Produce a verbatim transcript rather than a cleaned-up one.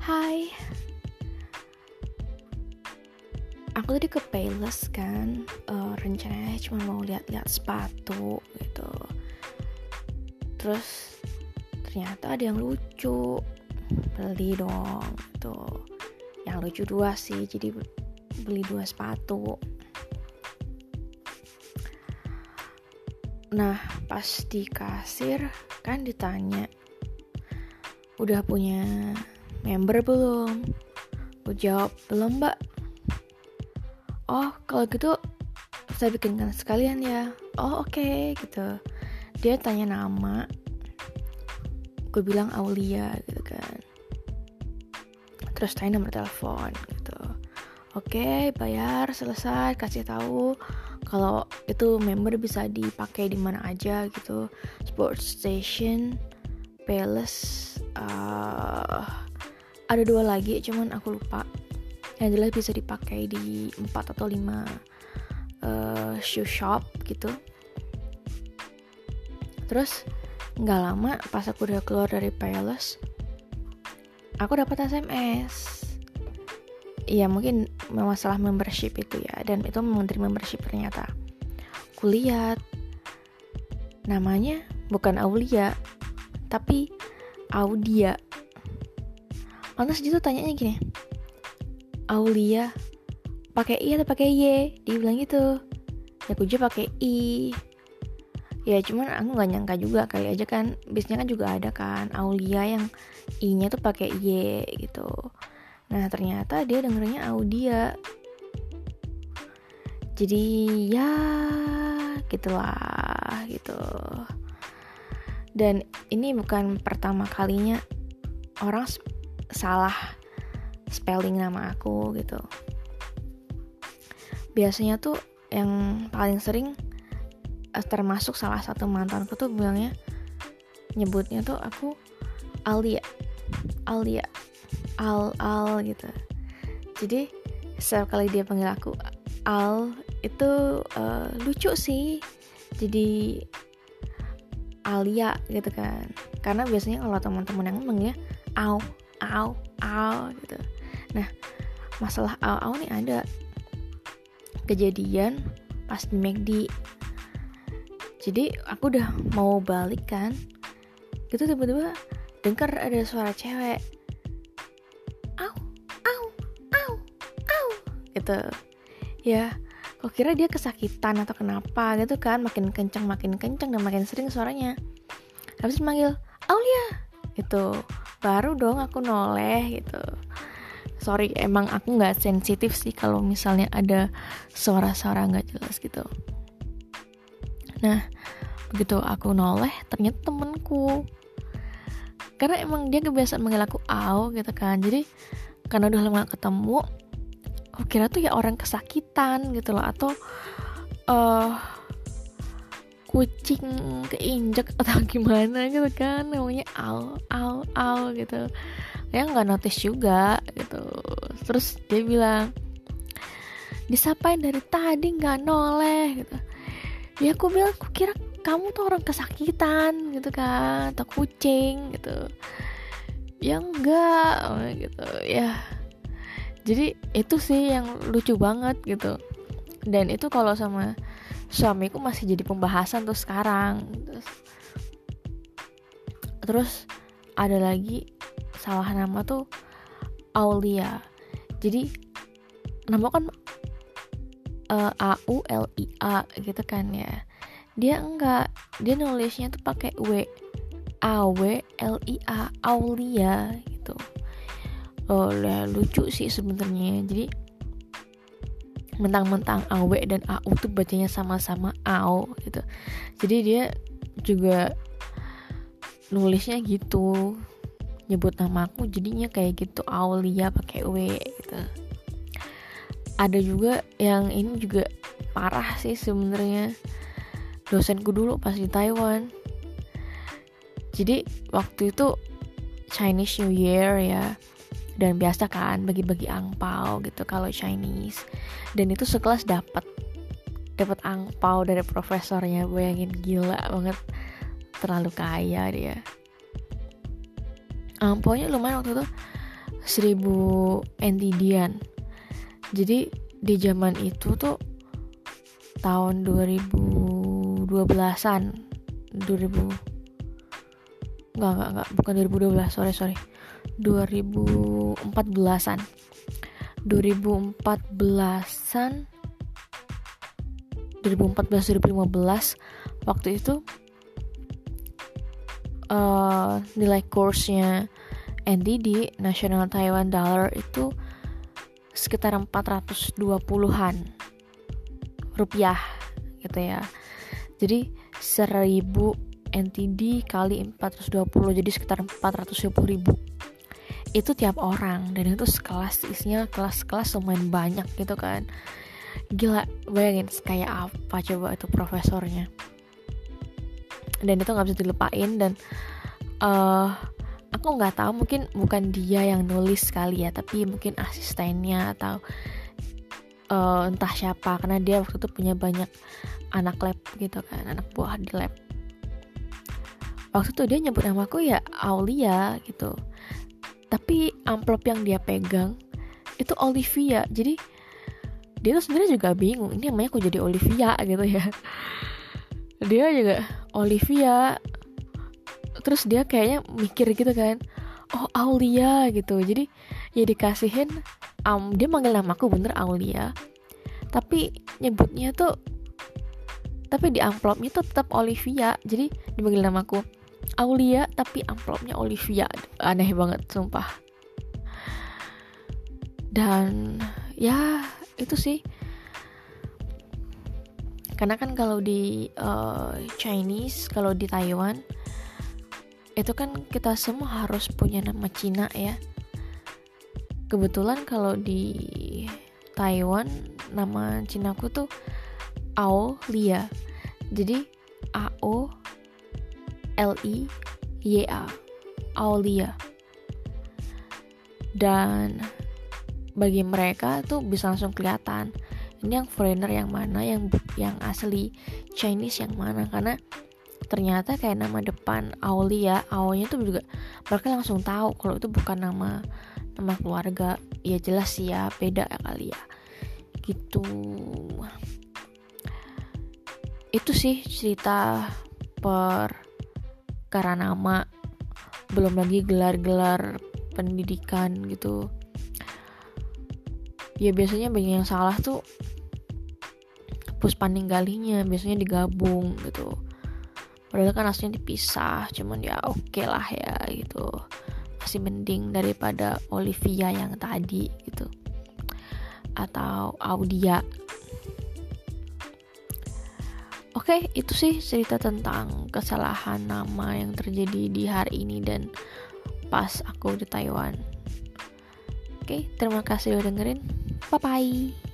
Hai, aku tadi ke Payless kan, uh, rencananya cuma mau lihat-lihat sepatu gitu. Terus ternyata ada yang lucu, beli dong gitu. Yang lucu dua sih, jadi beli dua sepatu. Nah, pas di kasir kan ditanya, udah punya member belum? Aku jawab, belum mbak. Oh, kalau gitu saya bikinkan sekalian ya. Oh, oke okay, gitu. Dia tanya nama. Gue bilang Aulia gitu kan. Terus tanya nomor telepon gitu. Oke, okay, bayar, selesai, kasih tahu kalau itu member bisa dipakai di mana aja gitu. Sport Station, Palace, uh, ada dua lagi, cuman aku lupa. Yang jelas bisa dipakai di empat atau lima uh, shoe shop gitu. Terus nggak lama pas aku udah keluar dari Palace, aku dapat S M S. Iya mungkin masalah membership itu ya, dan itu menteri membership ternyata. Aku lihat namanya bukan Aulia, tapi Audia. Lantas dia tuh tanyanya gini, Aulia pakai i atau pakai y? Dia bilang gitu. Ya aku juga pakai i. Ya cuman aku nggak nyangka juga, kali aja kan biasanya kan juga ada kan Aulia yang i-nya tuh pakai y gitu. Nah ternyata dia dengernya Audia. Jadi ya gitulah gitu. Dan ini bukan pertama kalinya orang salah spelling nama aku gitu. Biasanya tuh yang paling sering, termasuk salah satu mantanku tuh bilangnya, nyebutnya tuh aku Alia, Alia, Al Al gitu. Jadi setiap kali dia panggil aku Al itu uh, lucu sih. Jadi Alia gitu kan. Karena biasanya kalau teman-teman yang ngomongnya au, au, au gitu. Nah, masalah au-au nih ada kejadian pas di McD. Jadi aku udah mau balik kan, gitu tiba-tiba dengar ada suara cewek, au, au, au, au, gitu. Ya, kok kira dia kesakitan atau kenapa gitu kan, makin kenceng makin kenceng dan makin sering suaranya. Habis manggil Aulia, gitu. Baru dong aku noleh gitu. Sorry, emang aku nggak sensitif sih kalau misalnya ada suara-suara nggak jelas gitu. Nah, begitu aku noleh, ternyata temenku. Karena emang dia kebiasaan manggil aku Au gitu kan. Jadi karena udah lama gak ketemu, aku kira tuh ya orang kesakitan gitu loh, atau uh, kucing keinjek atau gimana gitu kan, namanya Au, Au, Au gitu. Ya nggak notice juga gitu. Terus dia bilang, disapain dari tadi nggak noleh gitu. Ya aku bilang, aku kira kamu tuh orang kesakitan gitu kan, atau kucing gitu. Ya enggak gitu ya. Jadi itu sih yang lucu banget gitu. Dan itu kalau sama suamiku masih jadi pembahasan tuh sekarang. Terus, terus ada lagi salah nama tuh Aulia. Jadi nama kan uh, A U L I A gitu kan ya. Dia enggak, dia nulisnya tuh pakai W, A W L I A, Aulia gitu. Oh, lah lucu sih sebenarnya. Jadi mentang-mentang A W dan A U tuh bacanya sama-sama Au gitu. Jadi dia juga nulisnya gitu, nyebut nama aku jadinya kayak gitu, Aulia pakai W gitu. Ada juga yang ini juga parah sih sebenarnya, dosenku dulu pas di Taiwan. Jadi waktu itu Chinese New Year ya, dan biasa kan bagi-bagi angpau gitu kalau Chinese. Dan itu sekelas dapat dapat angpau dari profesornya, bayangin, gila banget, terlalu kaya dia. Angpaunya lumayan waktu itu seribu N T D-an. Jadi di zaman itu tuh tahun dua ribu dua belasan, dua ribu enggak enggak enggak bukan dua ribu dua belas, sorry sorry dua ribu empat belasan dua ribu empat belasan dua ribu empat belas dua ribu lima belas waktu itu uh, nilai kursnya N T D, National Taiwan Dollar, itu sekitar empat ratus dua puluhan rupiah gitu ya. Jadi seribu N T D kali empat ratus dua puluh, jadi sekitar empat ratus dua puluh ribu. Itu tiap orang, dan itu sekelas, isinya kelas-kelas lumayan banyak gitu kan. Gila, bayangin kayak apa coba itu profesornya. Dan itu gak bisa dilupain. Dan uh, aku gak tahu, mungkin bukan dia yang nulis kali ya, tapi mungkin asistennya atau uh, entah siapa, karena dia waktu itu punya banyak anak lab gitu kan, anak buah di lab. Waktu itu dia nyebut namaku ya Aulia gitu, tapi amplop yang dia pegang itu Olivia. Jadi dia tuh sebenarnya juga bingung, ini namanya kok jadi Olivia gitu ya. Dia juga Olivia, terus dia kayaknya mikir gitu kan, oh Aulia gitu. Jadi ya dikasihin, um, dia manggil namaku bener Aulia, tapi nyebutnya tuh, tapi di amplopnya tuh tetap Olivia. Jadi dipanggil namaku Aulia tapi amplopnya Olivia. Aneh banget sumpah. Dan ya itu sih, karena kan kalau di uh, Chinese, kalau di Taiwan itu kan kita semua harus punya nama Cina ya. Kebetulan kalau di Taiwan nama Cinaku tuh Aulia. Jadi A O L I Y A, Aulia. Dan bagi mereka tuh bisa langsung kelihatan ini yang foreigner yang mana, yang yang asli Chinese yang mana, karena ternyata kayak nama depan Aulia, Aunya tuh juga mereka langsung tahu kalau itu bukan nama nama keluarga. Ya jelas sih ya, beda ya kali ya gitu. Itu sih cerita perkara nama, belum lagi gelar-gelar pendidikan gitu. Ya biasanya banyak yang salah tuh puspanninggalinya, biasanya digabung gitu, padahal kan aslinya dipisah. Cuman ya oke okay lah ya gitu, masih mending daripada Olivia yang tadi gitu, atau Audia. Oke, okay, itu sih cerita tentang kesalahan nama yang terjadi di hari ini dan pas aku di Taiwan. Oke, okay, terima kasih udah dengerin. Bye bye.